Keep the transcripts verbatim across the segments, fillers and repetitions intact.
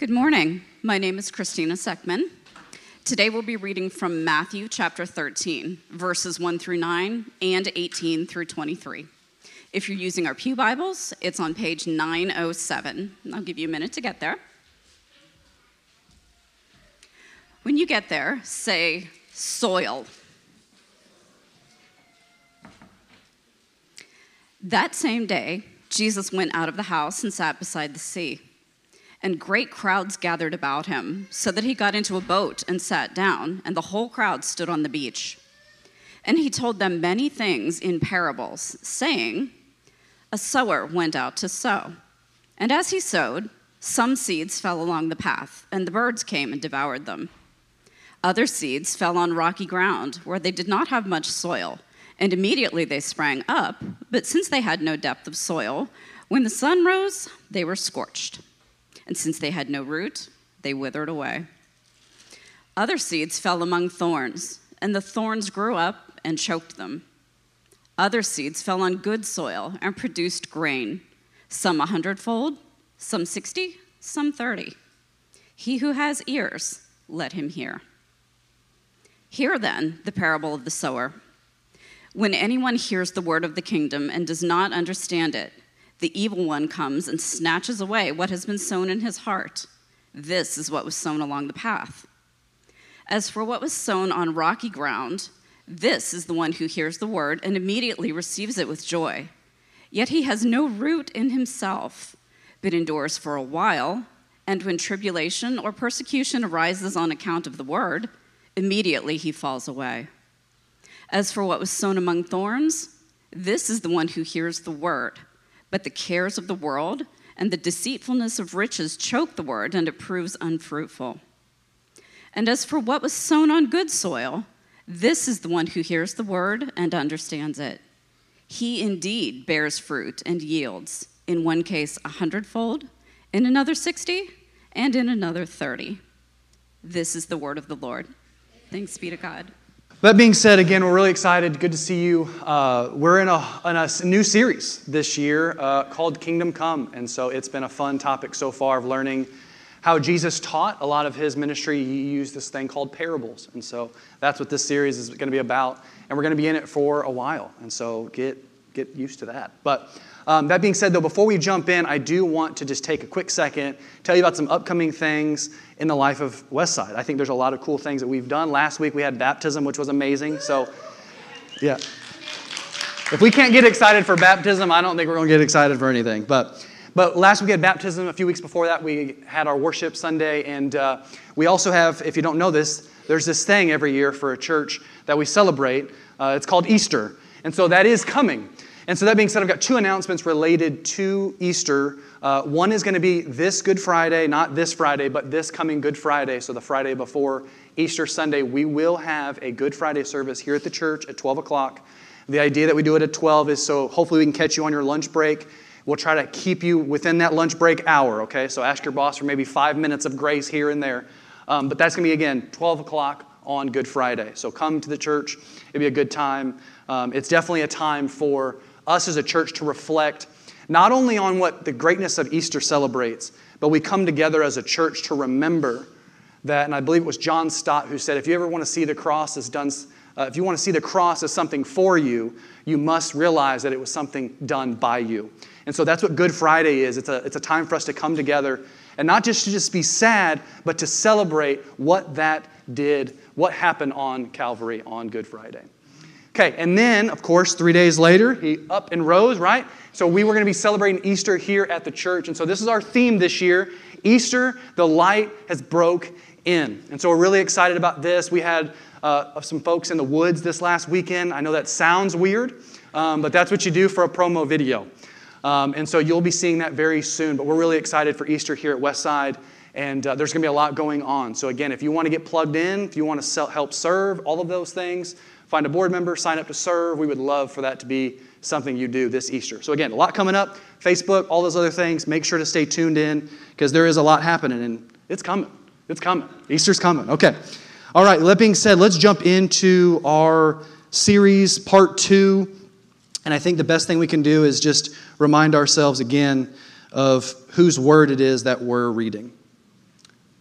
Good morning. My name is Christina Seckman. Today we'll be reading from Matthew chapter thirteen, verses one through nine and eighteen through twenty-three. If you're using our Pew Bibles, it's on page nine oh seven. I'll give you a minute to get there. When you get there, say, soil. That same day, Jesus went out of the house and sat beside the sea. And great crowds gathered about him, so that he got into a boat and sat down, and the whole crowd stood on the beach. And he told them many things in parables, saying, a sower went out to sow. And as he sowed, some seeds fell along the path, and the birds came and devoured them. Other seeds fell on rocky ground, where they did not have much soil, and immediately they sprang up, but since they had no depth of soil, when the sun rose, they were scorched. And since they had no root, they withered away. Other seeds fell among thorns, and the thorns grew up and choked them. Other seeds fell on good soil and produced grain, some a hundredfold, some sixty, some thirty. He who has ears, let him hear. Hear then the parable of the sower. When anyone hears the word of the kingdom and does not understand it, the evil one comes and snatches away what has been sown in his heart. This is what was sown along the path. As for what was sown on rocky ground, this is the one who hears the word and immediately receives it with joy. Yet he has no root in himself, but endures for a while, and when tribulation or persecution arises on account of the word, immediately he falls away. As for what was sown among thorns, this is the one who hears the word, but the cares of the world and the deceitfulness of riches choke the word, and it proves unfruitful. And as for what was sown on good soil, this is the one who hears the word and understands it. He indeed bears fruit and yields, in one case a hundredfold, in another sixty, and in another thirty. This is the word of the Lord. Thanks be to God. That being said, again, we're really excited. Good to see you. Uh, we're in a, in a new series this year uh, called Kingdom Come. And so it's been a fun topic so far of learning how Jesus taught. A lot of his ministry, he used this thing called parables. And so that's what this series is going to be about. And we're going to be in it for a while. And so get, get used to that. But um, that being said, though, before we jump in, I do want to just take a quick second, tell you about some upcoming things in the life of Westside. I think there's a lot of cool things that we've done. Last week we had baptism, which was amazing. So, yeah. If we can't get excited for baptism, I don't think we're going to get excited for anything. But but last week we had baptism. A few weeks before that, we had our worship Sunday. And uh, we also have, if you don't know this, there's this thing every year for a church that we celebrate. Uh, it's called Easter. And so that is coming. And so that being said, I've got two announcements related to Easter. Uh, one is going to be this Good Friday, not this Friday, but this coming Good Friday, so the Friday before Easter Sunday. We will have a Good Friday service here at the church at twelve o'clock. The idea that we do it at twelve is so hopefully we can catch you on your lunch break. We'll try to keep you within that lunch break hour, okay? So ask your boss for maybe five minutes of grace here and there. Um, but that's going to be, again, twelve o'clock on Good Friday. So come to the church. It'll be a good time. Um, it's definitely a time for us as a church to reflect not only on what the greatness of Easter celebrates, but we come together as a church to remember that, and I believe it was John Stott who said, if you ever want to see the cross as done, uh, if you want to see the cross as something for you, you must realize that it was something done by you. And so that's what Good Friday is. It's a, it's a time for us to come together and not just to just be sad, but to celebrate what that did, what happened on Calvary on Good Friday. Okay, and then, of course, three days later, he up and rose, right? So we were going to be celebrating Easter here at the church. And so this is our theme this year. Easter, the light has broke in. And so we're really excited about this. We had uh, some folks in the woods this last weekend. I know that sounds weird, um, but that's what you do for a promo video. Um, and so you'll be seeing that very soon. But we're really excited for Easter here at Westside. And uh, there's going to be a lot going on. So again, if you want to get plugged in, if you want to sell, help serve, all of those things, find a board member, sign up to serve. We would love for that to be something you do this Easter. So again, a lot coming up. Facebook, all those other things. Make sure to stay tuned in because there is a lot happening and it's coming. It's coming. Easter's coming. Okay. All right. That being said, let's jump into our series, part two. And I think the best thing we can do is just remind ourselves again of whose word it is that we're reading.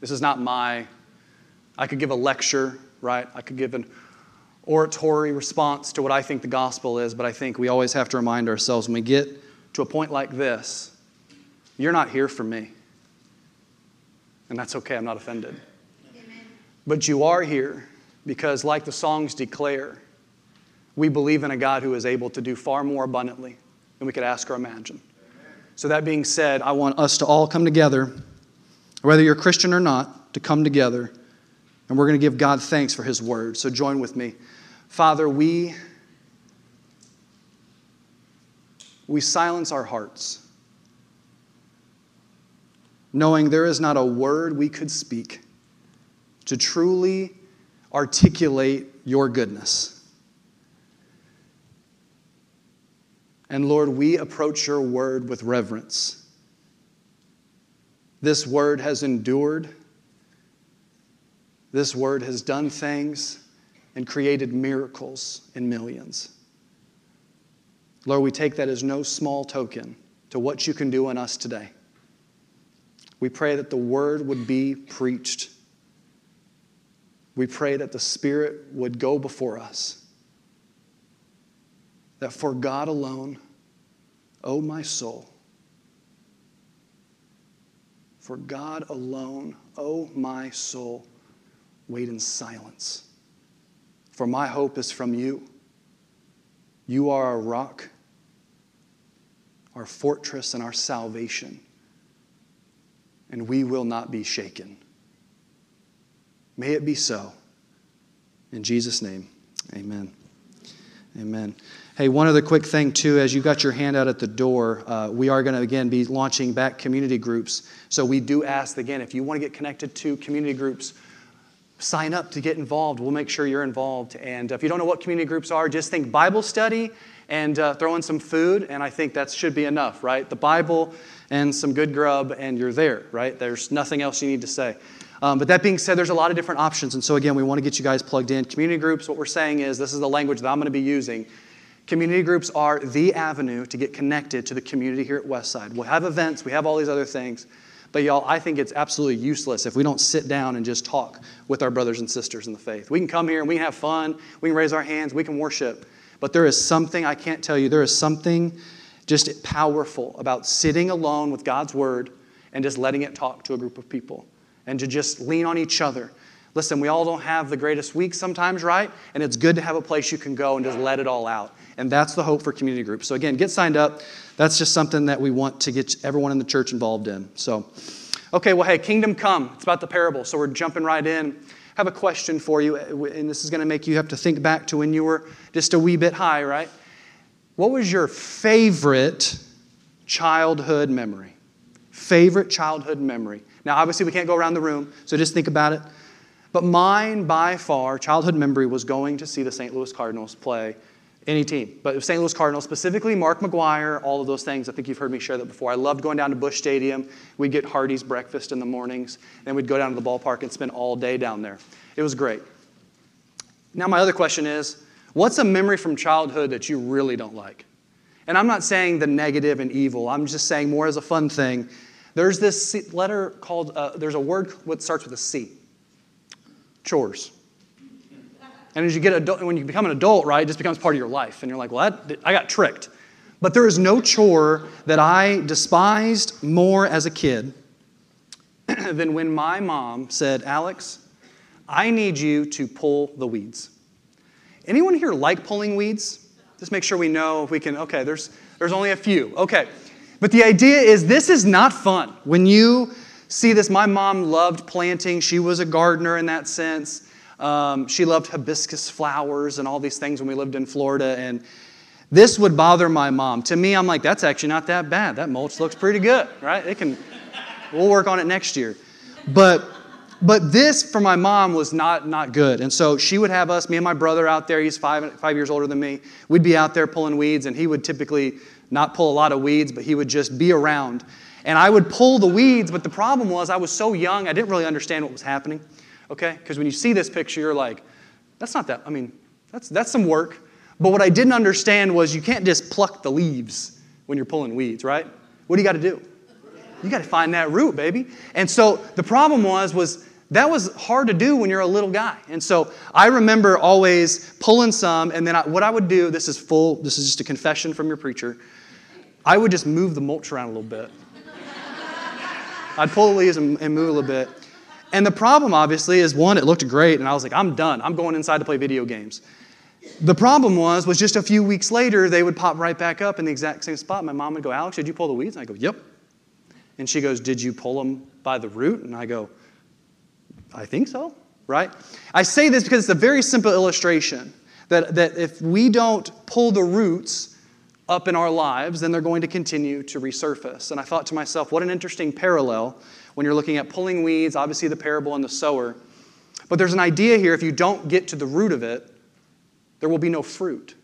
This is not my, I could give a lecture, right? I could give an oratory response to what I think the gospel is, but I think we always have to remind ourselves when we get to a point like this, you're not here for me. And that's okay, I'm not offended. Amen. But you are here because, like the songs declare, we believe in a God who is able to do far more abundantly than we could ask or imagine. Amen. So that being said, I want us to all come together, whether you're a Christian or not, to come together. And we're going to give God thanks for His word. So join with me. Father, we, we silence our hearts, knowing there is not a word we could speak to truly articulate your goodness. And Lord, we approach your word with reverence. This word has endured. This word has done things and created miracles in millions. Lord, we take that as no small token to what you can do in us today. We pray that the word would be preached. We pray that the Spirit would go before us. That for God alone, O my soul, for God alone, O my soul, wait in silence. For my hope is from you. You are our rock, our fortress, and our salvation. And we will not be shaken. May it be so. In Jesus' name, amen. Amen. Hey, one other quick thing, too. As you got your hand out at the door, uh, we are going to, again, be launching back community groups. So we do ask, again, if you want to get connected to community groups, sign up to get involved. We'll make sure you're involved. And if you don't know what community groups are, just think Bible study and uh, throw in some food, and I think that should be enough, right? The Bible and some good grub, and you're there, right? There's nothing else you need to say. Um, but that being said, there's a lot of different options. And so again, we want to get you guys plugged in. Community groups, what we're saying is, this is the language that I'm going to be using. Community groups are the avenue to get connected to the community here at Westside. We'll have events, we have all these other things. But y'all, I think it's absolutely useless if we don't sit down and just talk with our brothers and sisters in the faith. We can come here and we can have fun, we can raise our hands, we can worship. But there is something, I can't tell you, there is something just powerful about sitting alone with God's Word and just letting it talk to a group of people. And to just lean on each other. Listen, we all don't have the greatest week sometimes, right? And it's good to have a place you can go and just let it all out. And that's the hope for community groups. So again, get signed up. That's just something that we want to get everyone in the church involved in. So, okay, well, hey, Kingdom Come. It's about the parable. So we're jumping right in. I have a question for you, and this is going to make you have to think back to when you were just a wee bit high, right? What was your favorite childhood memory? Favorite childhood memory? Now, obviously, we can't go around the room, so just think about it. But mine, by far, childhood memory was going to see the Saint Louis Cardinals play any team. But it was Saint Louis Cardinals, specifically Mark McGwire, all of those things. I think you've heard me share that before. I loved going down to Busch Stadium. We'd get Hardee's breakfast in the mornings. Then we'd go down to the ballpark and spend all day down there. It was great. Now, my other question is, what's a memory from childhood that you really don't like? And I'm not saying the negative and evil. I'm just saying more as a fun thing. There's this letter called, uh, there's a word that starts with a C. Chores. And as you get adult, when you become an adult, right, it just becomes part of your life. And you're like, well, that, I got tricked. But there is no chore that I despised more as a kid than when my mom said, Alex, I need you to pull the weeds. Anyone here like pulling weeds? Just make sure we know if we can, okay, there's there's only a few. Okay. But the idea is this is not fun. When you see this, my mom loved planting. She was a gardener in that sense. Um, she loved hibiscus flowers and all these things when we lived in Florida. And this would bother my mom. To me, I'm like, that's actually not that bad. That mulch looks pretty good, right? It can. We'll work on it next year. But but this, for my mom, was not, not good. And so she would have us, me and my brother out there. He's five, five years older than me. We'd be out there pulling weeds, and he would typically not pull a lot of weeds, but he would just be around. And I would pull the weeds, but the problem was I was so young, I didn't really understand what was happening, okay? Because when you see this picture, you're like, that's not that, I mean, that's that's some work. But what I didn't understand was you can't just pluck the leaves when you're pulling weeds, right? What do you got to do? You got to find that root, baby. And so the problem was, was that was hard to do when you're a little guy. And so I remember always pulling some, and then I, what I would do, this is full, this is just a confession from your preacher, I would just move the mulch around a little bit. I'd pull the leaves and, and move a little bit. And the problem, obviously, is one, it looked great, and I was like, I'm done. I'm going inside to play video games. The problem was, was just a few weeks later, they would pop right back up in the exact same spot. My mom would go, Alex, did you pull the weeds? And I go, yep. And she goes, did you pull them by the root? And I go, I think so, right? I say this because it's a very simple illustration that, that if we don't pull the roots up in our lives, then they're going to continue to resurface. And I thought to myself, what an interesting parallel when you're looking at pulling weeds, obviously the parable and the sower. But there's an idea here, if you don't get to the root of it, there will be no fruit.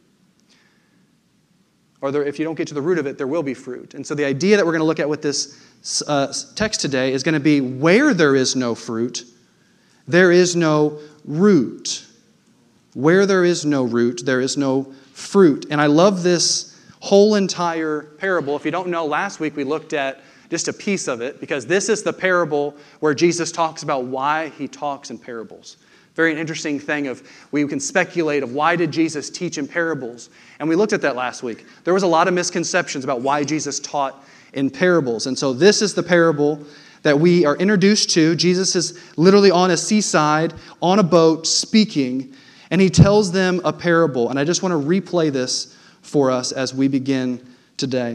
Or there, if you don't get to the root of it, there will be fruit. And so the idea that we're going to look at with this uh, text today is going to be where there is no fruit, there is no root. Where there is no root, there is no fruit. And I love this whole entire parable. If you don't know, last week we looked at just a piece of it, because this is the parable where Jesus talks about why he talks in parables. Very interesting thing of, we can speculate of why did Jesus teach in parables. And we looked at that last week. There was a lot of misconceptions about why Jesus taught in parables. And so this is the parable that we are introduced to. Jesus is literally on a seaside, on a boat, speaking, and he tells them a parable. And I just want to replay this for us as we begin today.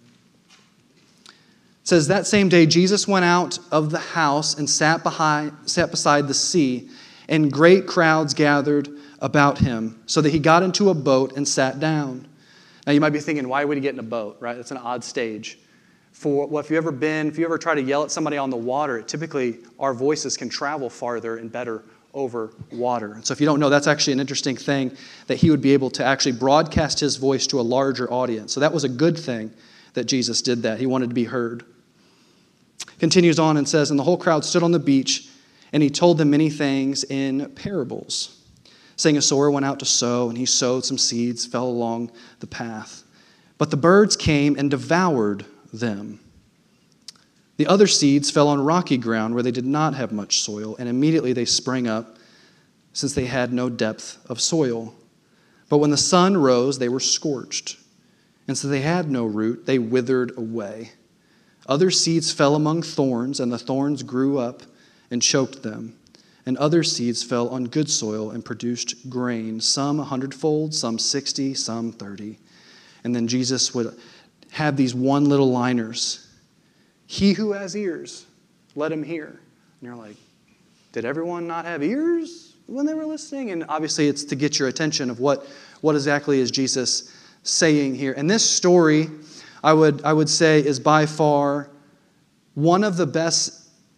It says, that same day Jesus went out of the house and sat behind, sat beside the sea, and great crowds gathered about him, so that he got into a boat and sat down. Now you might be thinking, why would he get in a boat, right? It's an odd stage. For well, if you've ever been, if you ever try to yell at somebody on the water, typically our voices can travel farther and better over water. And so if you don't know, that's actually an interesting thing, that he would be able to actually broadcast his voice to a larger audience. So that was a good thing that Jesus did that. He wanted to be heard. Continues on and says, and the whole crowd stood on the beach, and he told them many things in parables, saying, a sower went out to sow, and he sowed some seeds, fell along the path. But the birds came and devoured them. The other seeds fell on rocky ground where they did not have much soil, and immediately they sprang up, since they had no depth of soil. But when the sun rose, they were scorched, and so they had no root, they withered away. Other seeds fell among thorns, and the thorns grew up and choked them. And other seeds fell on good soil and produced grain, some a hundredfold, some sixty, some thirty. And then Jesus would have these one little liners. He who has ears, let him hear. And you're like, did everyone not have ears when they were listening? And obviously it's to get your attention of what, what exactly is Jesus saying here. And this story, I would, I would say, is by far one of the best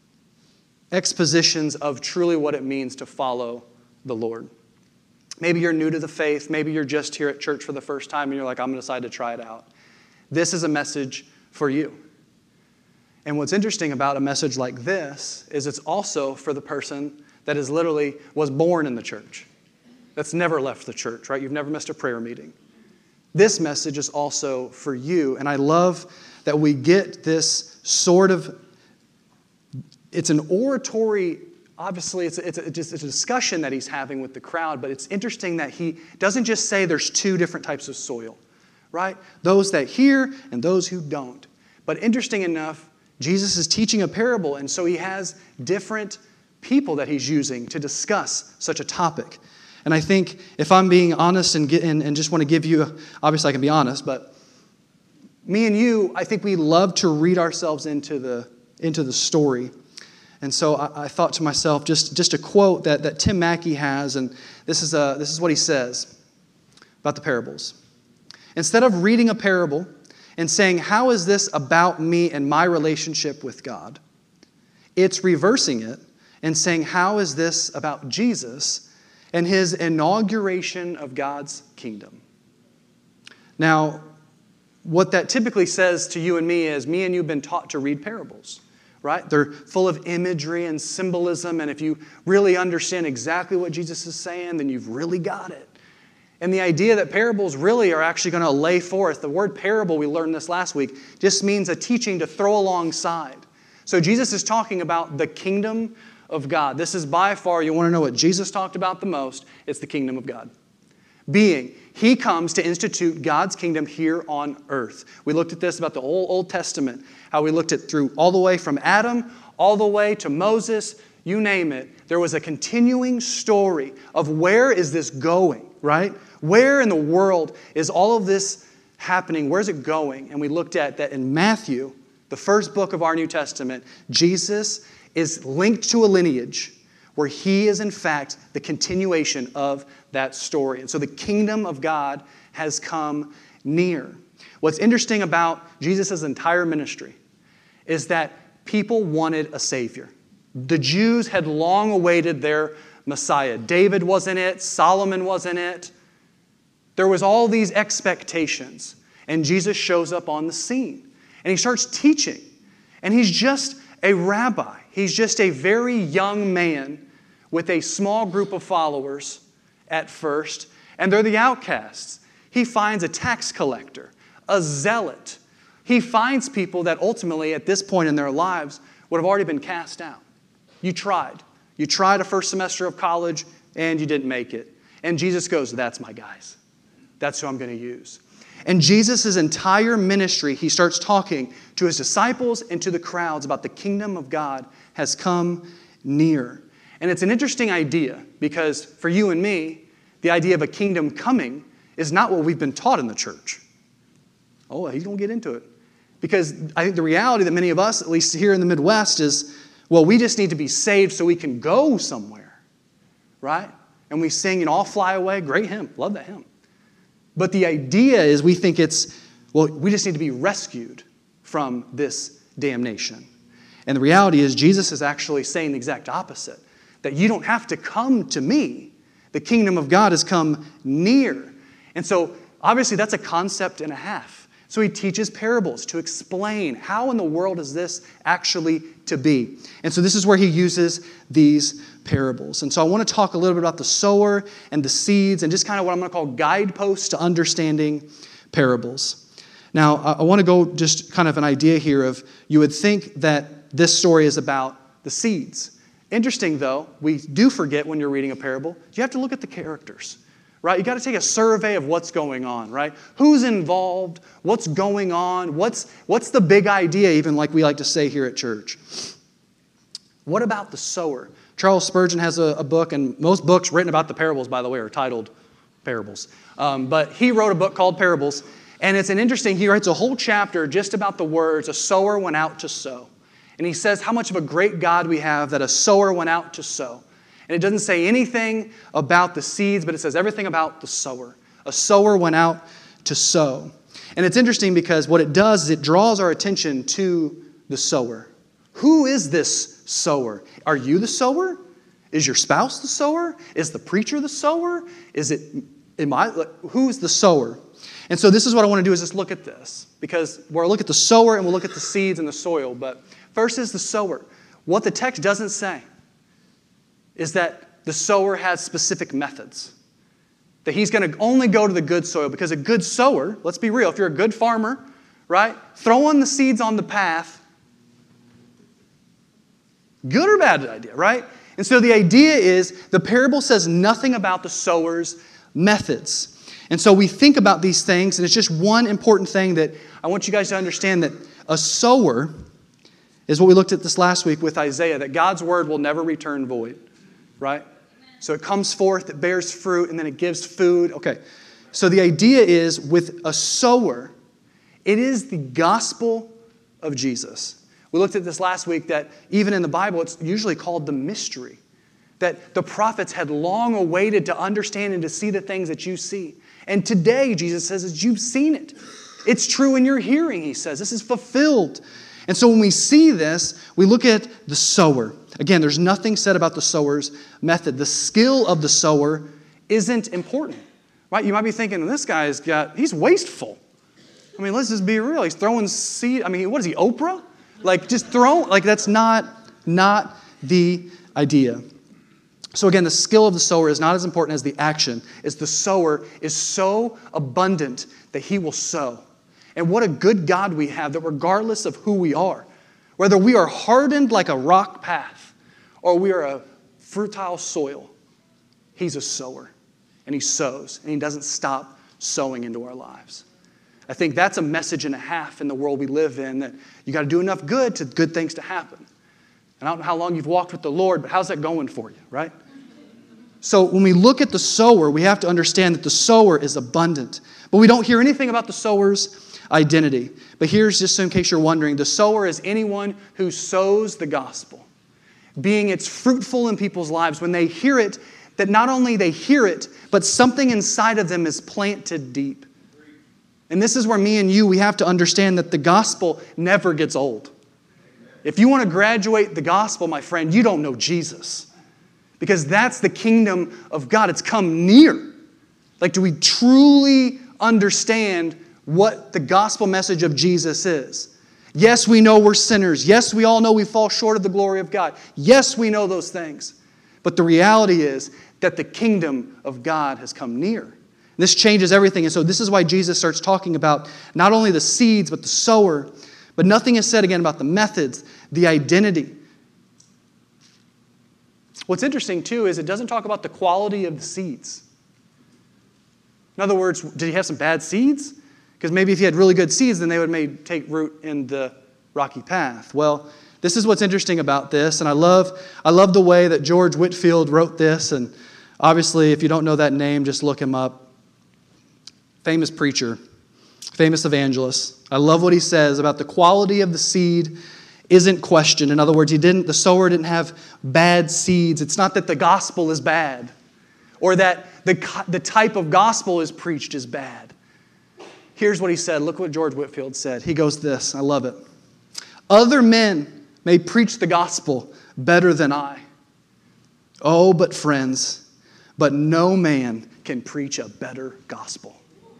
expositions of truly what it means to follow the Lord. Maybe you're new to the faith. Maybe you're just here at church for the first time and you're like, I'm going to decide to try it out. This is a message for you. And what's interesting about a message like this is it's also for the person that is literally was born in the church, that's never left the church, right? You've never missed a prayer meeting. This message is also for you. And I love that we get this sort of, it's an oratory, obviously it's a, it's, a, it's a discussion that he's having with the crowd, but it's interesting that he doesn't just say there's two different types of soil, right? Those that hear and those who don't. But interesting enough, Jesus is teaching a parable, and so he has different people that he's using to discuss such a topic. And I think if I'm being honest and, get, and, and just want to give you, obviously I can be honest, but me and you, I think we love to read ourselves into the, into the story. And so I, I thought to myself, just, just a quote that, that Tim Mackey has, and this is, a, this is what he says about the parables. Instead of reading a parable and saying, how is this about me and my relationship with God? It's reversing it and saying, how is this about Jesus and his inauguration of God's kingdom? Now, what that typically says to you and me is, me and you have been taught to read parables, right? They're full of imagery and symbolism, and if you really understand exactly what Jesus is saying, then you've really got it. And the idea that parables really are actually going to lay forth, the word parable, we learned this last week, just means a teaching to throw alongside. So Jesus is talking about the kingdom of God. This is by far, you want to know what Jesus talked about the most, it's the kingdom of God. Being, He comes to institute God's kingdom here on earth. We looked at this about the Old, Old Testament, how we looked at through all the way from Adam, all the way to Moses, you name it. There was a continuing story of where is this going, right? Where in the world is all of this happening? Where's it going? And we looked at that in Matthew, the first book of our New Testament, Jesus is linked to a lineage where He is in fact the continuation of that story. And so the kingdom of God has come near. What's interesting about Jesus' entire ministry is that people wanted a Savior. The Jews had long awaited their Messiah. David was in it. Solomon was in it. There was all these expectations. And Jesus shows up on the scene. And He starts teaching. And He's just a rabbi. He's just a very young man with a small group of followers at first. And they're the outcasts. He finds a tax collector, a zealot. He finds people that ultimately at this point in their lives would have already been cast out. You tried. You tried a first semester of college and you didn't make it. And Jesus goes, that's my guys. That's who I'm going to use. And Jesus' entire ministry, He starts talking to His disciples and to the crowds about the kingdom of God has come near. And it's an interesting idea because for you and me, the idea of a kingdom coming is not what we've been taught in the church. Oh, he's going to get into it. Because I think the reality that many of us, at least here in the Midwest, is, well, we just need to be saved so we can go somewhere, right? And we sing, you know, I'll fly away. Great hymn. Love that hymn. But the idea is we think it's, well, we just need to be rescued from this damnation. And the reality is Jesus is actually saying the exact opposite. That you don't have to come to me. The kingdom of God has come near. And so, obviously, that's a concept and a half. So He teaches parables to explain how in the world is this actually to be. And so this is where He uses these parables. And so I want to talk a little bit about the sower and the seeds and just kind of what I'm going to call guideposts to understanding parables. Now, I want to go just kind of an idea here of you would think that this story is about the seeds. Interesting, though, we do forget when you're reading a parable, you have to look at the characters. Right? You got to take a survey of what's going on, right? Who's involved? What's going on? What's, what's the big idea, even like we like to say here at church? What about the sower? Charles Spurgeon has a, a book, and most books written about the parables, by the way, are titled Parables. Um, but he wrote a book called Parables, and it's an interesting, he writes a whole chapter just about the words, a sower went out to sow. And he says how much of a great God we have that a sower went out to sow. And it doesn't say anything about the seeds, but it says everything about the sower. A sower went out to sow. And it's interesting because what it does is it draws our attention to the sower. Who is this sower? Are you the sower? Is your spouse the sower? Is the preacher the sower? Is it, am I, who's the sower? And so this is what I want to do is just look at this. Because we'll look at the sower and we'll look at the seeds and the soil. But first is the sower. What the text doesn't say is that the sower has specific methods. That he's going to only go to the good soil because a good sower, let's be real, if you're a good farmer, right, throwing the seeds on the path, good or bad idea, right? And so the idea is the parable says nothing about the sower's methods. And so we think about these things, and it's just one important thing that I want you guys to understand, that a sower is what we looked at this last week with Isaiah, that God's word will never return void. Right? So it comes forth, it bears fruit, and then it gives food. Okay. So the idea is with a sower, it is the gospel of Jesus. We looked at this last week that even in the Bible, it's usually called the mystery. That the prophets had long awaited to understand and to see the things that you see. And today, Jesus says, that you've seen it. It's true in your hearing, He says. This is fulfilled. And so when we see this, we look at the sower. Again, there's nothing said about the sower's method. The skill of the sower isn't important, right? You might be thinking, this guy's got, he's wasteful. I mean, let's just be real. He's throwing seed. I mean, what is he, Oprah? Like, just throw, like that's not, not the idea. So again, the skill of the sower is not as important as the action. It's the sower is so abundant that he will sow. And what a good God we have, that regardless of who we are, whether we are hardened like a rock path or we are a fertile soil, he's a sower. And he sows, and he doesn't stop sowing into our lives. I think that's a message and a half in the world we live in, that you got to do enough good to good things to happen. And I don't know how long you've walked with the Lord, but how's that going for you, right? So when we look at the sower, we have to understand that the sower is abundant. But we don't hear anything about the sower's identity. But here's just in case you're wondering, the sower is anyone who sows the gospel, being it's fruitful in people's lives when they hear it, that not only they hear it, but something inside of them is planted deep. And this is where me and you, we have to understand that the gospel never gets old. If you want to graduate the gospel, my friend, you don't know Jesus. Because that's the kingdom of God. It's come near. Like, do we truly understand what the gospel message of Jesus is? Yes, we know we're sinners. Yes, we all know we fall short of the glory of God. Yes, we know those things. But the reality is that the kingdom of God has come near. This changes everything. And so this is why Jesus starts talking about not only the seeds, but the sower. But nothing is said again about the methods, the identity. What's interesting too is it doesn't talk about the quality of the seeds. In other words, did he have some bad seeds? Because maybe if he had really good seeds, then they would maybe take root in the rocky path. Well, this is what's interesting about this, and I love, I love the way that George Whitefield wrote this, and obviously, if you don't know that name, just look him up. Famous preacher, famous evangelist. I love what he says about the quality of the seed isn't questioned. In other words, he didn't, the sower didn't have bad seeds. It's not that the gospel is bad or that the, the type of gospel is preached is bad. Here's what he said. Look what George Whitefield said. He goes this, I love it. Other men may preach the gospel better than I. Oh, but friends, but no man can preach a better gospel.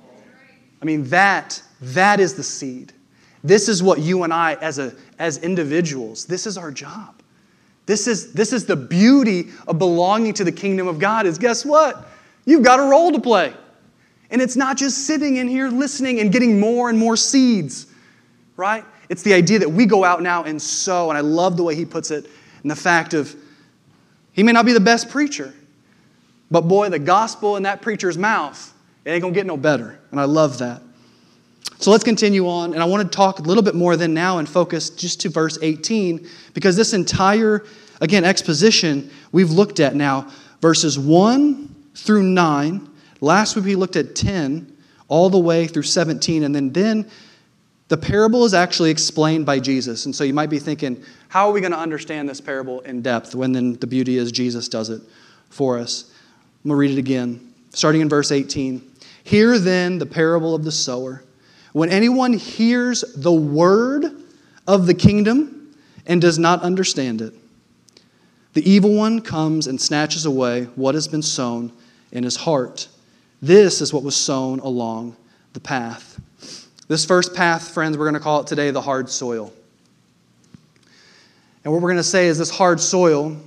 I mean, that, that is the seed. This is what you and I, as, a, as individuals, this is our job. This is, this is the beauty of belonging to the kingdom of God is, guess what? You've got a role to play. And it's not just sitting in here listening and getting more and more seeds, right? It's the idea that we go out now and sow. And I love the way he puts it in the fact of, he may not be the best preacher, but boy, the gospel in that preacher's mouth, it ain't going to get no better. And I love that. So let's continue on. And I want to talk a little bit more then now and focus just to verse eighteen, because this entire, again, exposition we've looked at now, verses one through nine. Last week we looked at ten, all the way through seventeen. And then, then the parable is actually explained by Jesus. And so you might be thinking, how are we going to understand this parable in depth when then the beauty is Jesus does it for us? I'm going to read it again, starting in verse eighteen. Hear then the parable of the sower. When anyone hears the word of the kingdom and does not understand it, the evil one comes and snatches away what has been sown in his heart. This is what was sown along the path. This first path, friends, we're going to call it today the hard soil. And what we're going to say is this hard soil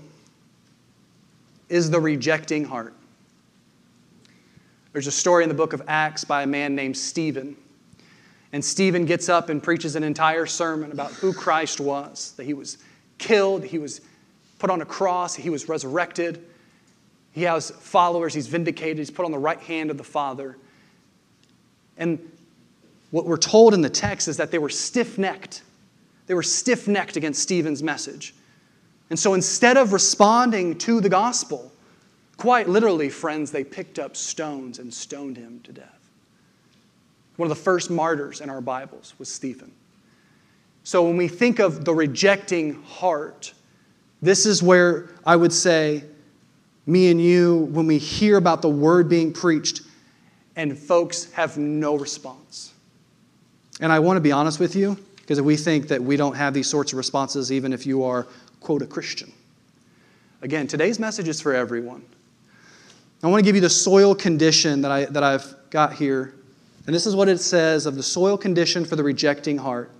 is the rejecting heart. There's a story in the book of Acts by a man named Stephen. And Stephen gets up and preaches an entire sermon about who Christ was, that he was killed, he was put on a cross, he was resurrected. He has followers, he's vindicated, he's put on the right hand of the Father. And what we're told in the text is that they were stiff-necked. They were stiff-necked against Stephen's message. And so instead of responding to the gospel, quite literally, friends, they picked up stones and stoned him to death. One of the first martyrs in our Bibles was Stephen. So when we think of the rejecting heart, this is where I would say, me and you, when we hear about the word being preached, and folks have no response. And I want to be honest with you, because we think that we don't have these sorts of responses, even if you are, quote, a Christian. Again, today's message is for everyone. I want to give you the soil condition that, I, that I've got here. And this is what it says of the soil condition for the rejecting heart.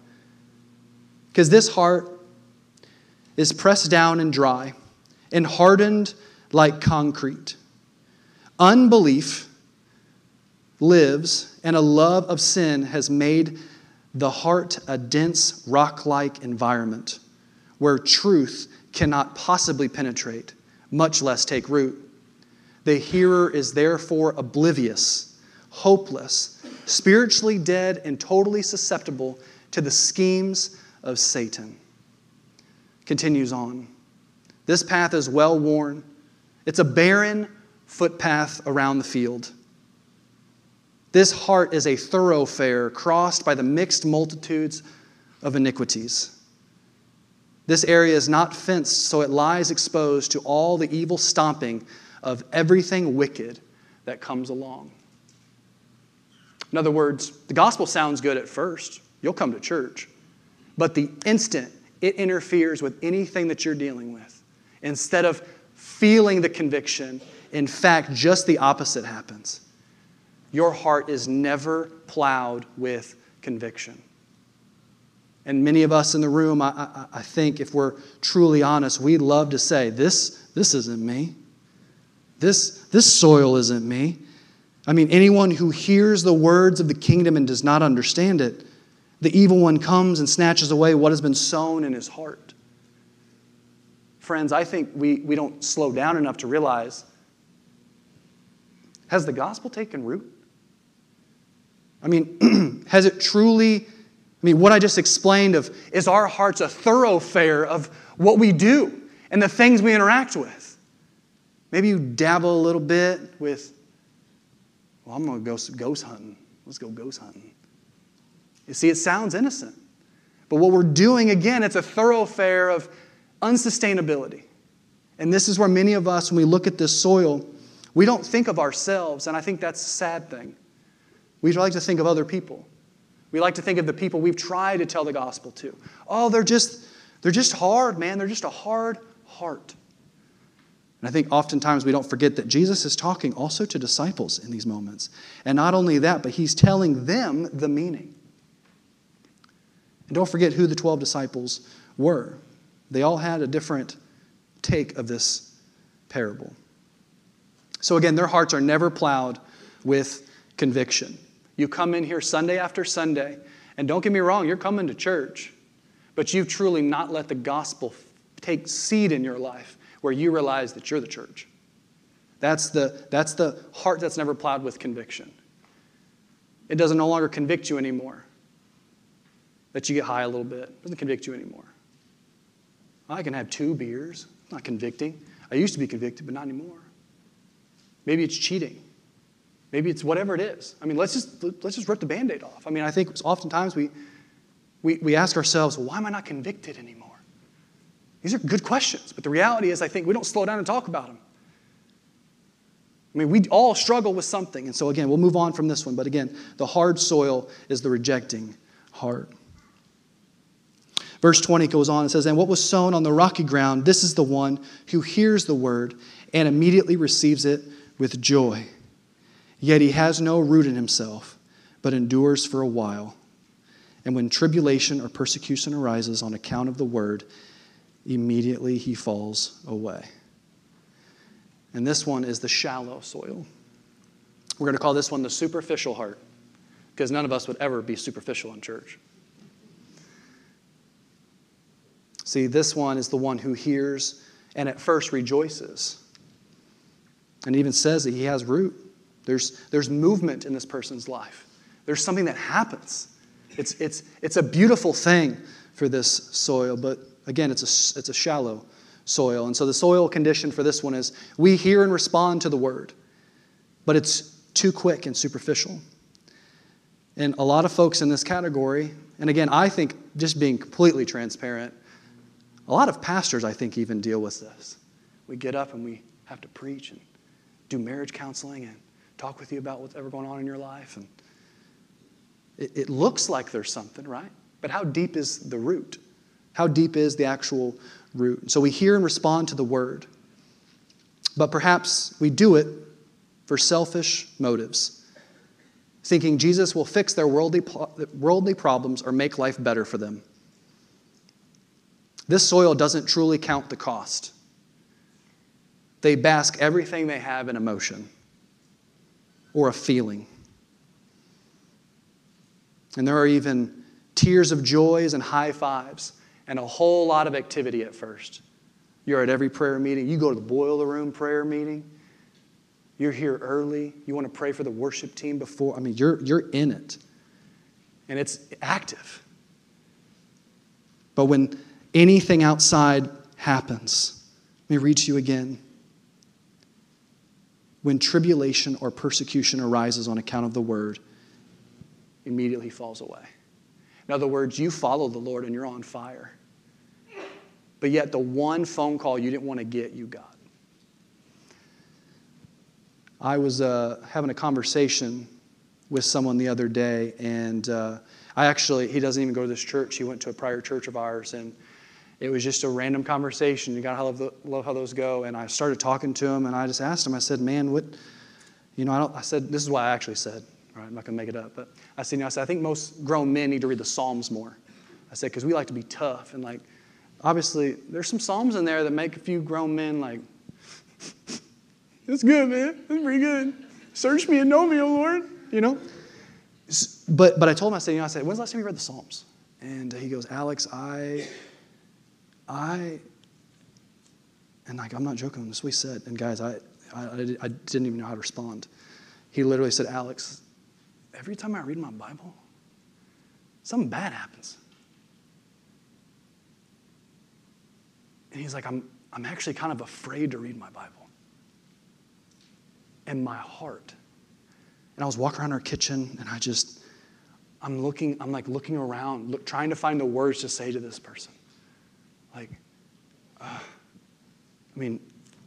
Because this heart is pressed down and dry and hardened like concrete. Unbelief lives, and a love of sin has made the heart a dense, rock-like environment where truth cannot possibly penetrate, much less take root. The hearer is therefore oblivious, hopeless, spiritually dead, and totally susceptible to the schemes of Satan. Continues on. This path is well worn. It's a barren footpath around the field. This heart is a thoroughfare crossed by the mixed multitudes of iniquities. This area is not fenced, so it lies exposed to all the evil stomping of everything wicked that comes along. In other words, the gospel sounds good at first. You'll come to church. But the instant it interferes with anything that you're dealing with, instead of feeling the conviction, in fact, just the opposite happens. Your heart is never plowed with conviction. And many of us in the room, I, I, I think if we're truly honest, we'd love to say, this, this isn't me. This, this soil isn't me. I mean, anyone who hears the words of the kingdom and does not understand it, the evil one comes and snatches away what has been sown in his heart. Friends, I think we, we don't slow down enough to realize, has the gospel taken root? I mean, has it truly, I mean, what I just explained of, is our hearts a thoroughfare of what we do and the things we interact with? Maybe you dabble a little bit with, well, I'm going to go ghost hunting. Let's go ghost hunting. You see, it sounds innocent. But what we're doing, again, it's a thoroughfare of unsustainability. And this is where many of us, when we look at this soil, we don't think of ourselves, and I think that's a sad thing. We like to think of other people. We like to think of the people we've tried to tell the gospel to. Oh, they're just, they're just hard, man. They're just a hard heart. And I think oftentimes we don't forget that Jesus is talking also to disciples in these moments. And not only that, but he's telling them the meaning. And don't forget who the twelve disciples were. They all had a different take of this parable. So again, their hearts are never plowed with conviction. You come in here Sunday after Sunday, and don't get me wrong, you're coming to church, but you've truly not let the gospel take seed in your life where you realize that you're the church. That's the, that's the heart that's never plowed with conviction. It doesn't no longer convict you anymore. That you get high a little bit. It doesn't convict you anymore. I can have two beers. It's not convicting. I used to be convicted, but not anymore. Maybe it's cheating. Maybe it's whatever it is. I mean, let's just let's just rip the Band-Aid off. I mean, I think oftentimes we, we, we ask ourselves, well, why am I not convicted anymore? These are good questions, but the reality is I think we don't slow down and talk about them. I mean, we all struggle with something. And so again, we'll move on from this one. But again, the hard soil is the rejecting heart. Verse twenty goes on and says, and what was sown on the rocky ground, this is the one who hears the word and immediately receives it with joy. Yet he has no root in himself, but endures for a while. And when tribulation or persecution arises on account of the word, immediately he falls away. And this one is the shallow soil. We're going to call this one the superficial heart, because none of us would ever be superficial in church. See, this one is the one who hears and at first rejoices. And even says that he has root. There's, there's movement in this person's life. There's something that happens. It's, it's, it's a beautiful thing for this soil, but again, it's a, it's a shallow soil. And so the soil condition for this one is we hear and respond to the word, but it's too quick and superficial. And a lot of folks in this category, and again, I think just being completely transparent, a lot of pastors, I think, even deal with this. We get up and we have to preach and do marriage counseling and talk with you about what's ever going on in your life. And it, it looks like there's something, right? But how deep is the root? How deep is the actual root? So we hear and respond to the word. But perhaps we do it for selfish motives, thinking Jesus will fix their worldly, worldly problems or make life better for them. This soil doesn't truly count the cost. They bask everything they have in emotion or a feeling. And there are even tears of joys and high fives and a whole lot of activity at first. You're at every prayer meeting. You go to the boiler room prayer meeting. You're here early. You want to pray for the worship team before. I mean, you're, you're in it. And it's active. But when anything outside happens, let me read to you again. When tribulation or persecution arises on account of the word, immediately falls away. In other words, you follow the Lord and you're on fire. But yet the one phone call you didn't want to get, you got. I was uh, having a conversation with someone the other day, and uh, I actually, he doesn't even go to this church. He went to a prior church of ours, and it was just a random conversation. You gotta love, the, love how those go. And I started talking to him, and I just asked him. I said, "Man, what?" You know, I, don't, I said, "This is what I actually said." All right, I'm not gonna make it up, but I said, you know, I said, I think most grown men need to read the Psalms more. I said, because we like to be tough, and like, obviously, there's some Psalms in there that make a few grown men like, "It's good, man. It's pretty good. Search me and know me, O Lord." You know. But but I told him, I said, you know, I said, "When's the last time you read the Psalms?" And he goes, "Alex, I." I, and like, I'm not joking, this is what he said. And guys, I, I, I didn't even know how to respond. He literally said, "Alex, every time I read my Bible, something bad happens." And he's like, I'm, I'm actually kind of afraid to read my Bible. And my heart. And I was walking around our kitchen, and I just, I'm looking, I'm like looking around, look, trying to find the words to say to this person. Like, uh, I mean,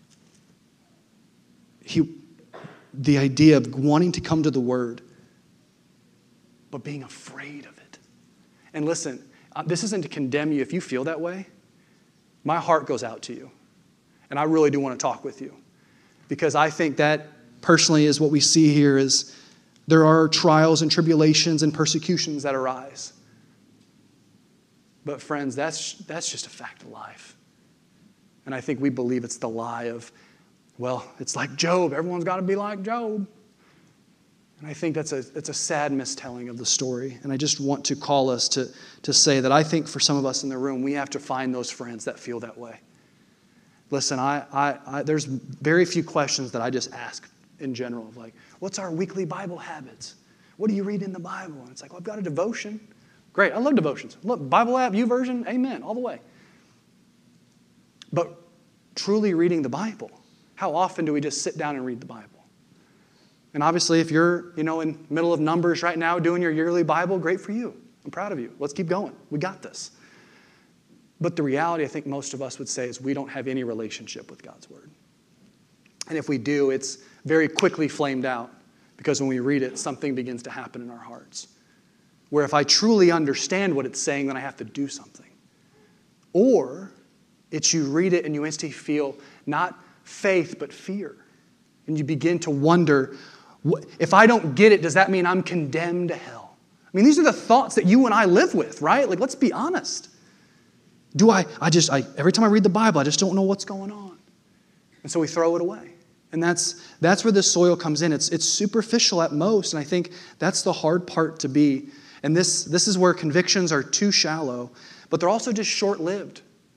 he, the idea of wanting to come to the Word, but being afraid of it. And listen, uh, this isn't to condemn you if you feel that way. My heart goes out to you. And I really do want to talk with you. Because I think that personally is what we see here is there are trials and tribulations and persecutions that arise. But friends, that's, that's just a fact of life. And I think we believe it's the lie of, well, it's like Job. Everyone's got to be like Job. And I think that's a, it's a sad mistelling of the story. And I just want to call us to, to say that I think for some of us in the room, we have to find those friends that feel that way. Listen, I, I, I there's very few questions that I just ask in general. Of like, what's our weekly Bible habits? What do you read in the Bible? And it's like, well, I've got a devotion. Great, I love devotions. Look, Bible app, YouVersion, amen, all the way. But truly reading the Bible, how often do we just sit down and read the Bible? And obviously, if you're, you know, in the middle of Numbers right now doing your yearly Bible, great for you. I'm proud of you. Let's keep going. We got this. But the reality, I think most of us would say, is we don't have any relationship with God's Word. And if we do, it's very quickly flamed out because when we read it, something begins to happen in our hearts. Where if I truly understand what it's saying, then I have to do something. Or it's you read it and you instantly feel not faith, but fear. And you begin to wonder, if I don't get it, does that mean I'm condemned to hell? I mean, these are the thoughts that you and I live with, right? Like, let's be honest. Do I, I just, I, every time I read the Bible, I just don't know what's going on. And so we throw it away. And that's, that's where the soil comes in. It's, it's superficial at most, and I think that's the hard part to be. And this, this is where convictions are too shallow, but they're also just short-lived.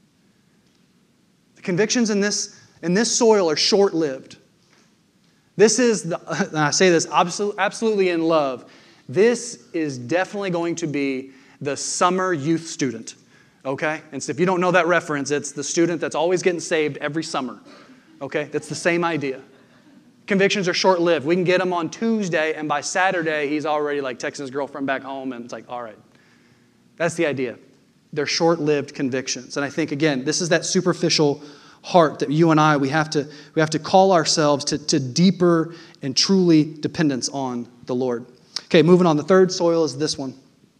The convictions in this, in this soil are short-lived. This is, the, and I say this absolutely in love, this is definitely going to be the summer youth student, okay? And so if you don't know that reference, it's the student that's always getting saved every summer, okay? That's the same idea. Convictions are short-lived. We can get him on Tuesday, and by Saturday, he's already like texting his girlfriend back home, and it's like, all right. That's the idea. They're short-lived convictions. And I think, again, this is that superficial heart that you and I, we have to, we have to call ourselves to, to deeper and truly dependence on the Lord. Okay, moving on. The third soil is this one.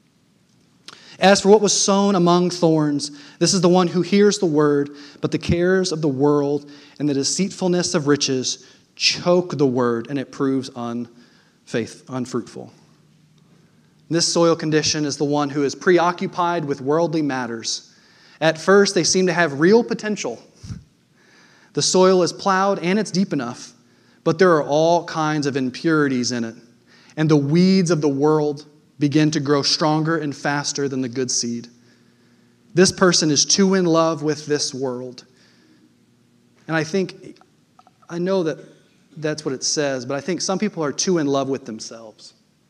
As for what was sown among thorns, this is the one who hears the word, but the cares of the world and the deceitfulness of riches choke the word, and it proves unfaith, unfruitful. This soil condition is the one who is preoccupied with worldly matters. At first, they seem to have real potential. The soil is plowed and it's deep enough, but there are all kinds of impurities in it. And the weeds of the world begin to grow stronger and faster than the good seed. This person is too in love with this world. And I think, I know that that's what it says, but I think some people are too in love with themselves.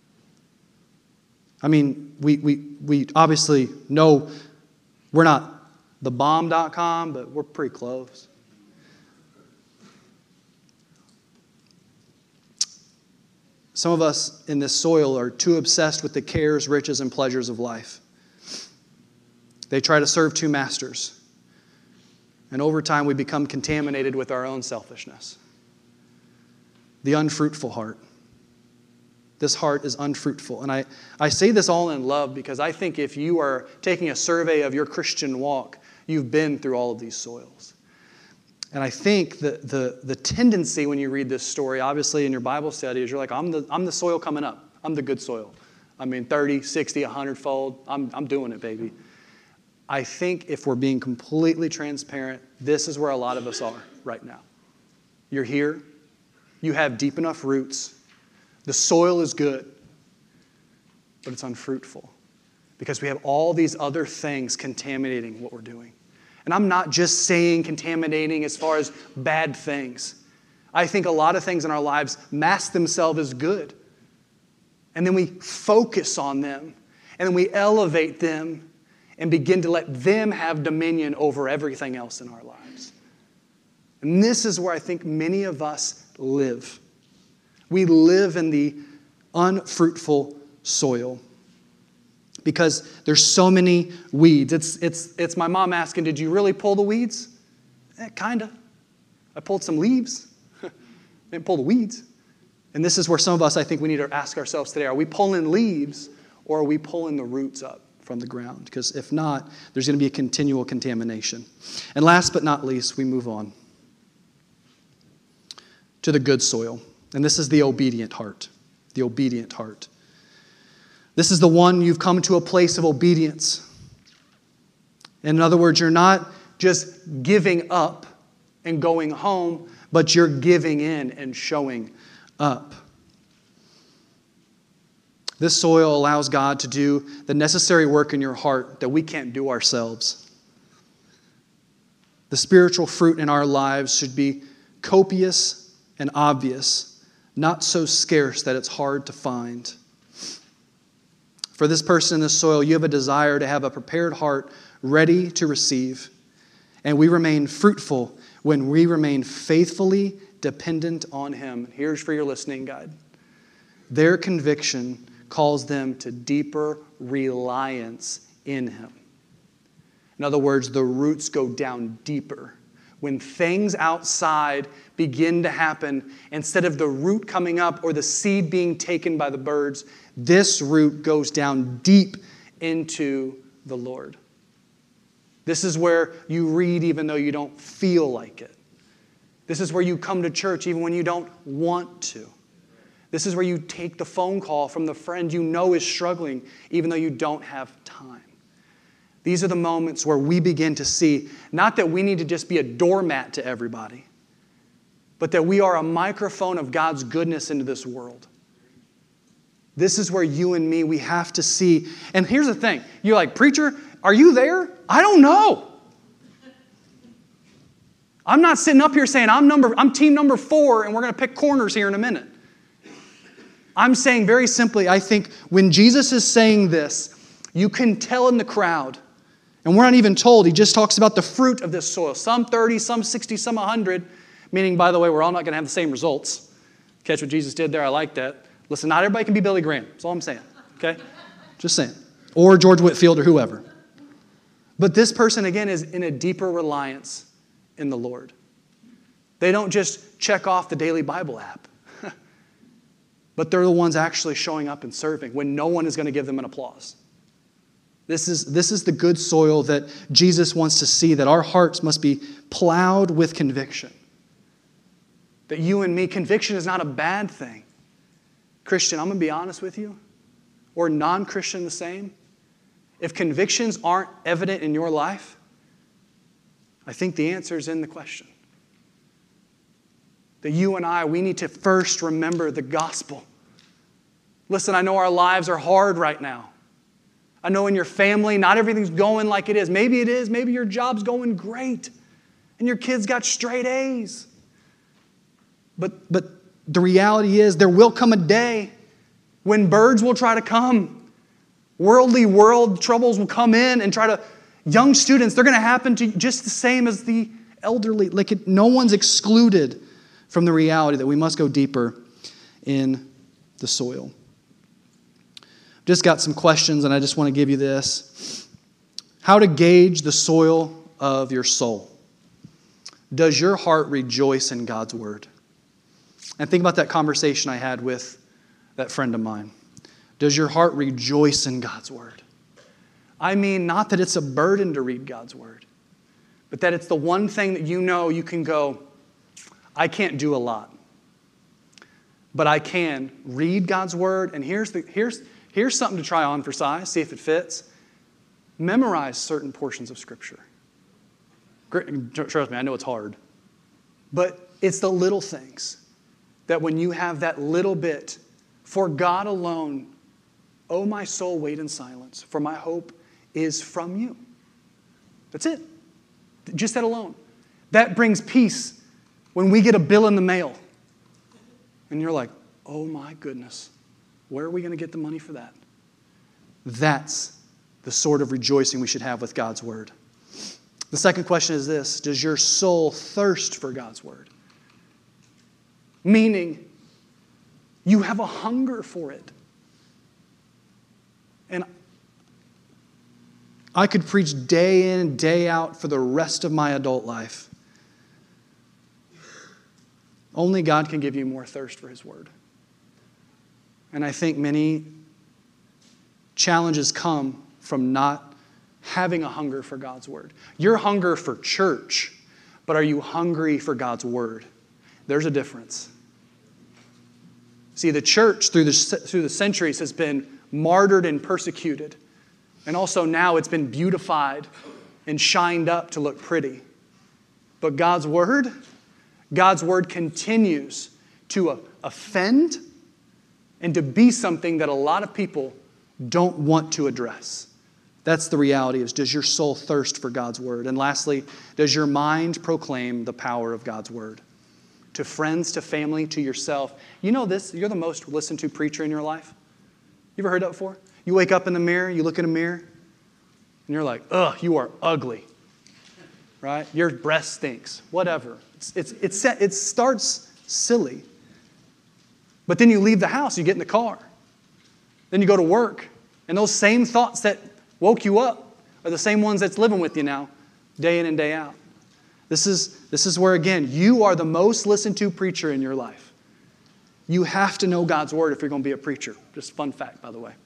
I mean, we we we obviously know we're not the bomb dot com, but we're pretty close. Some of us in this soil are too obsessed with the cares, riches, and pleasures of life. They try to serve two masters. And over time, we become contaminated with our own selfishness. The unfruitful heart. This heart is unfruitful. And I, I say this all in love because I think if you are taking a survey of your Christian walk, you've been through all of these soils. And I think the, the, the tendency when you read this story, obviously in your Bible study, is you're like, I'm the, I'm the soil coming up. I'm the good soil. I mean, thirty, sixty, one hundred fold. I'm, I'm doing it, baby. I think if we're being completely transparent, this is where a lot of us are right now. You're here. You have deep enough roots. The soil is good, but it's unfruitful because we have all these other things contaminating what we're doing. And I'm not just saying contaminating as far as bad things. I think a lot of things in our lives mask themselves as good. And then we focus on them. And then we elevate them and begin to let them have dominion over everything else in our lives. And this is where I think many of us live. We live in the unfruitful soil. Because there's so many weeds. It's, it's, it's my mom asking, did you really pull the weeds? Eh, kind of. I pulled some leaves. I didn't pull the weeds. And this is where some of us, I think we need to ask ourselves today, are we pulling leaves or are we pulling the roots up from the ground? Because if not, there's going to be a continual contamination. And last but not least, we move on to the good soil. And this is the obedient heart. The obedient heart. This is the one you've come to a place of obedience. In other words, you're not just giving up and going home, but you're giving in and showing up. This soil allows God to do the necessary work in your heart that we can't do ourselves. The spiritual fruit in our lives should be copious and obvious, not so scarce that it's hard to find. For this person in the soil, you have a desire to have a prepared heart ready to receive. And we remain fruitful when we remain faithfully dependent on Him. Here's for your listening guide. Their conviction calls them to deeper reliance in Him. In other words, the roots go down deeper. When things outside begin to happen, instead of the root coming up or the seed being taken by the birds, this root goes down deep into the Lord. This is where you read even though you don't feel like it. This is where you come to church even when you don't want to. This is where you take the phone call from the friend you know is struggling even though you don't have time. These are the moments where we begin to see, not that we need to just be a doormat to everybody, but that we are a microphone of God's goodness into this world. This is where you and me, we have to see. And here's the thing. You're like, preacher, are you there? I don't know. I'm not sitting up here saying I'm number, I'm team number four and we're going to pick corners here in a minute. I'm saying very simply, I think when Jesus is saying this, you can tell in the crowd. And we're not even told. He just talks about the fruit of this soil. Some thirty, some sixty, some one hundred. Meaning, by the way, we're all not going to have the same results. Catch what Jesus did there? I like that. Listen, not everybody can be Billy Graham. That's all I'm saying. Okay? Just saying. Or George Whitefield or whoever. But this person, again, is in a deeper reliance in the Lord. They don't just check off the daily Bible app. But they're the ones actually showing up and serving when no one is going to give them an applause. This is, this is the good soil that Jesus wants to see, that our hearts must be plowed with conviction. That you and me, conviction is not a bad thing. Christian, I'm going to be honest with you, or non-Christian the same. If convictions aren't evident in your life, I think the answer is in the question. that you and I, we need to first remember the gospel. Listen, I know our lives are hard right now. I know in your family, not everything's going like it is. Maybe it is. Maybe your job's going great and your kids got straight A's. But, but the reality is there will come a day when birds will try to come. Worldly world troubles will come in and try to, young students, they're going to happen to just the same as the elderly. Like it, no one's excluded from the reality that we must go deeper in the soil. Just got some questions, and I just want to give you this. How to gauge the soil of your soul. Does your heart rejoice in God's word? And think about that conversation I had with that friend of mine. Does your heart rejoice in God's word? I mean, not that it's a burden to read God's word, but that it's the one thing that you know you can go, I can't do a lot, but I can read God's word. And here's the here's here's something to try on for size, see if it fits. Memorize certain portions of Scripture. Trust me, I know it's hard, but it's the little things that when you have that little bit, for God alone, oh my soul, wait in silence, for my hope is from you. That's it. Just that alone. That brings peace when we get a bill in the mail and you're like, oh my goodness, where are we going to get the money for that? That's the sort of rejoicing we should have with God's word. The second question is this: does your soul thirst for God's word? Meaning, you have a hunger for it. And I could preach day in and day out for the rest of my adult life. Only God can give you more thirst for His word. And I think many challenges come from not having a hunger for God's word. You're hunger for church, but are you hungry for God's word? There's a difference. See, the church through the, through the centuries has been martyred and persecuted. And also now it's been beautified and shined up to look pretty. But God's word, God's word continues to offend and to be something that a lot of people don't want to address. That's the reality, is does your soul thirst for God's word? And lastly, does your mind proclaim the power of God's word? To friends, to family, to yourself. You know this, you're the most listened to preacher in your life. You ever heard that before? You wake up in the mirror, you look in a mirror, and you're like, ugh, you are ugly. Right? Your breath stinks. Whatever. It's, it's, it's, it starts silly. But then you leave the house, you get in the car. Then you go to work, and those same thoughts that woke you up are the same ones that's living with you now, day in and day out. This is, this is where, again, you are the most listened to preacher in your life. You have to know God's word if you're going to be a preacher. Just fun fact, by the way.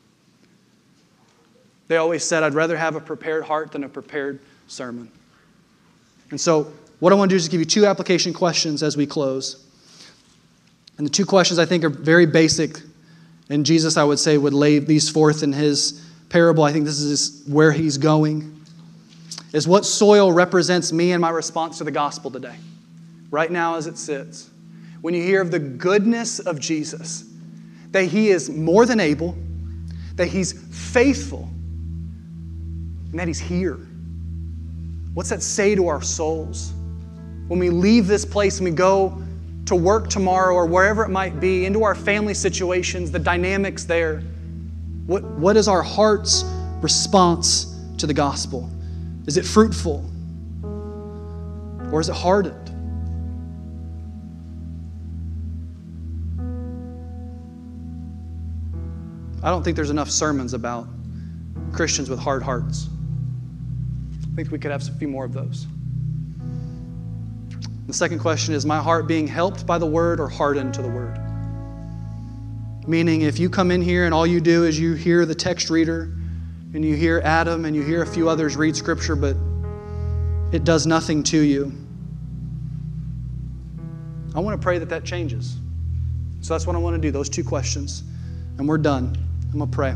They always said, I'd rather have a prepared heart than a prepared sermon. And so what I want to do is give you two application questions as we close. And the two questions I think are very basic. And Jesus, I would say, would lay these forth in His parable. I think this is where He's going. Is what soil represents me and my response to the gospel today. Right now as it sits. When you hear of the goodness of Jesus, that He is more than able, that He's faithful, and that He's here. What's that say to our souls? When we leave this place and we go to work tomorrow or wherever it might be, into our family situations, the dynamics there, what, what is our heart's response to the gospel? Is it fruitful? Or is it hardened? I don't think there's enough sermons about Christians with hard hearts. I think we could have a few more of those. The second question is, my heart being helped by the word or hardened to the word? Meaning, if you come in here and all you do is you hear the text reader and you hear Adam and you hear a few others read Scripture, but it does nothing to you, I want to pray that that changes. So that's what I want to do, those two questions. And we're done. I'm going to pray.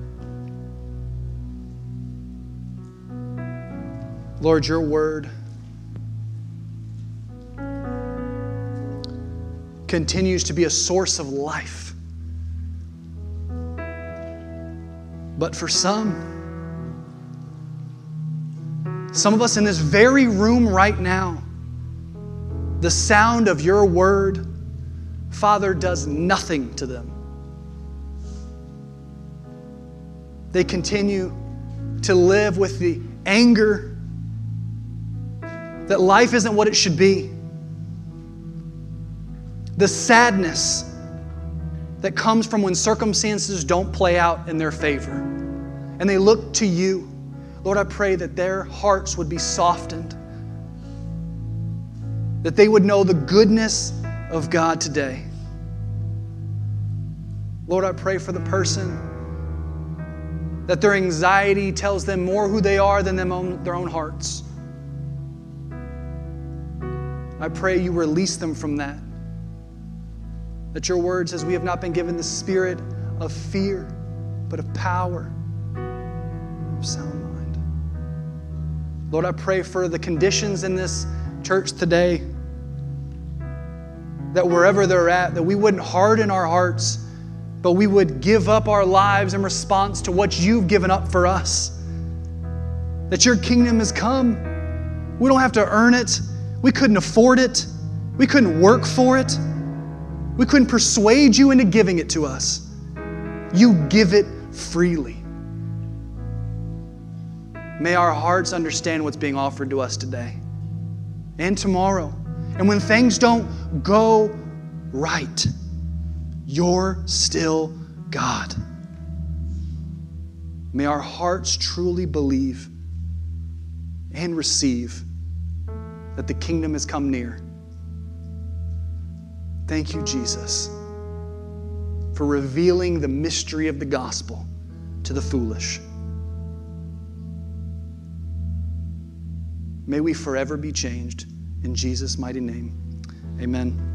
Lord, your word continues to be a source of life. But for some, some of us in this very room right now, the sound of your word, Father, does nothing to them. They continue to live with the anger that life isn't what it should be. The sadness that comes from when circumstances don't play out in their favor. And they look to you. Lord, I pray that their hearts would be softened, that they would know the goodness of God today. Lord, I pray for the person that their anxiety tells them more who they are than them own, their own hearts. I pray you release them from that. That your word says we have not been given the spirit of fear, but of power, of sound mind. Lord, I pray for the conditions in this church today, that wherever they're at, that we wouldn't harden our hearts, but we would give up our lives in response to what you've given up for us. That your kingdom has come. We don't have to earn it. We couldn't afford it. We couldn't work for it. We couldn't persuade you into giving it to us. You give it freely. May our hearts understand what's being offered to us today and tomorrow. And when things don't go right, you're still God. May our hearts truly believe and receive that the kingdom has come near. Thank you, Jesus, for revealing the mystery of the gospel to the foolish. May we forever be changed. In Jesus' mighty name, amen.